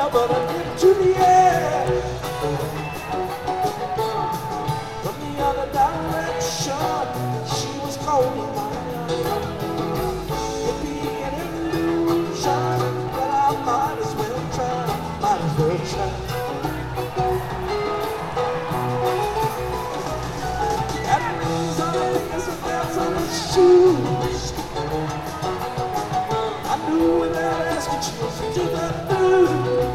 but I get to the end. From the other direction, she was calling my name. It being an illusion, but I might as well try, might as well try. That means on the fingers and bells on his shoes. I knew without asking she was to the moon.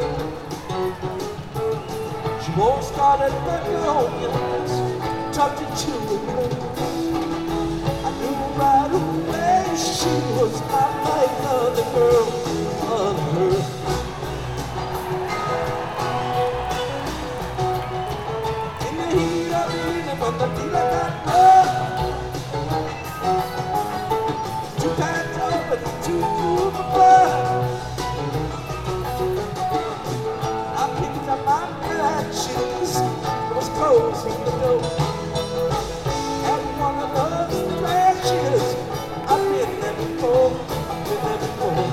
She wore scarlet magnolias, tucked into her room. I knew right away she was not like other girls, other girls. In the heat of the evening, when the dealer got up, too packed up and too full of blood, I picked up my matches, it was closing the door. And one of those flashes, I've been there before, I've been there before.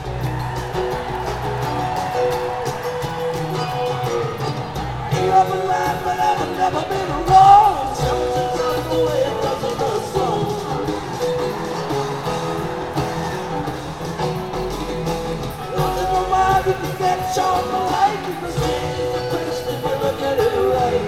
Ain't up a line, but I've never been wrong. Something's on the way, it doesn't look wrong. Nothing no matter if you catch on the light, because it's the place to never get it right.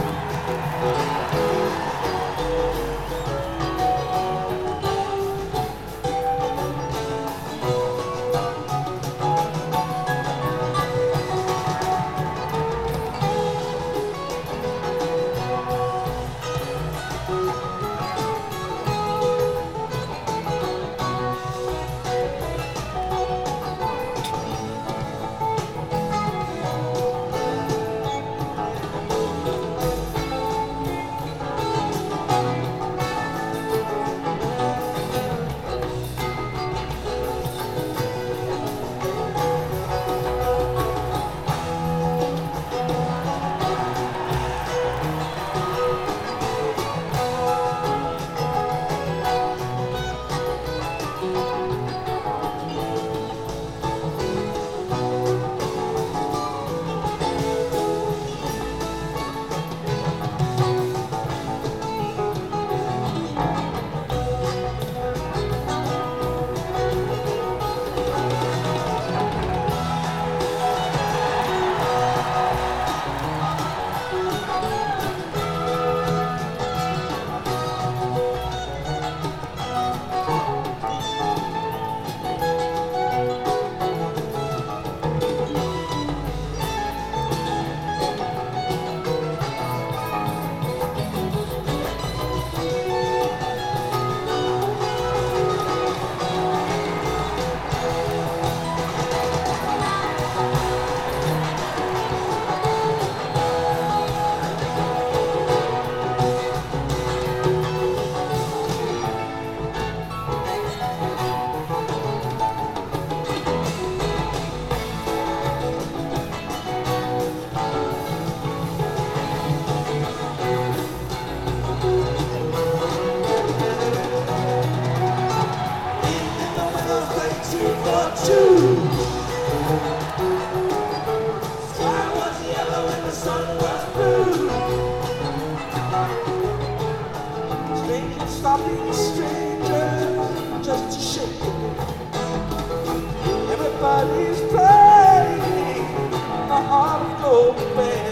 Stop being a stranger, just to shake it. Everybody's playing the heart of gold, baby.